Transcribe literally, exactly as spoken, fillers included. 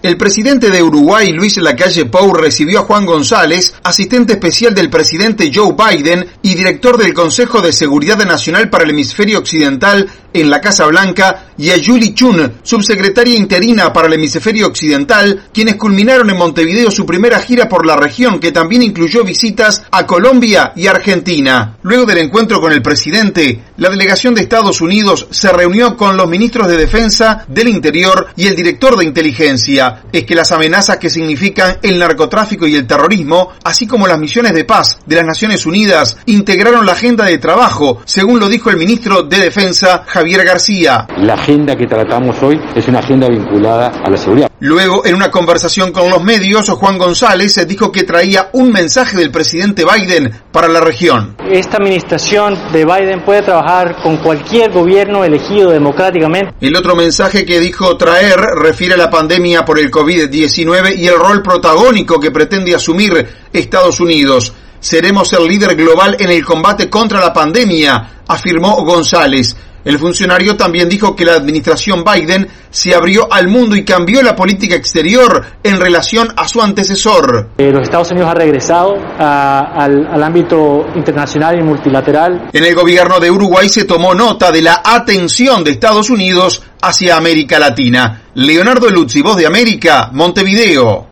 El presidente de Uruguay, Luis Lacalle Pou, recibió a Juan González, asistente especial del presidente Joe Biden y director del Consejo de Seguridad Nacional para el Hemisferio Occidental en la Casa Blanca, y a Julie Chun, subsecretaria interina para el Hemisferio Occidental, quienes culminaron en Montevideo su primera gira por la región, que también incluyó visitas a Colombia y Argentina. Luego del encuentro con el presidente, la delegación de Estados Unidos se reunió con los ministros de Defensa, del Interior y el director de Inteligencia. Es que las amenazas que significan el narcotráfico y el terrorismo, así como las misiones de paz de las Naciones Unidas, integraron la agenda de trabajo, según lo dijo el ministro de Defensa, Javier García. La agenda que tratamos hoy es una agenda vinculada a la seguridad. Luego, en una conversación con los medios, Juan González dijo que traía un mensaje del presidente Biden para la región. Esta administración de Biden puede trabajar con cualquier gobierno elegido democráticamente. El otro mensaje que dijo traer refiere a la pandemia por el covid diecinueve y el rol protagónico que pretende asumir Estados Unidos. Seremos el líder global en el combate contra la pandemia, afirmó González. El funcionario también dijo que la administración Biden se abrió al mundo y cambió la política exterior en relación a su antecesor. Eh, los Estados Unidos han regresado a, al, al ámbito internacional y multilateral. En el gobierno de Uruguay se tomó nota de la atención de Estados Unidos hacia América Latina. Leonardo Luzzi, Voz de América, Montevideo.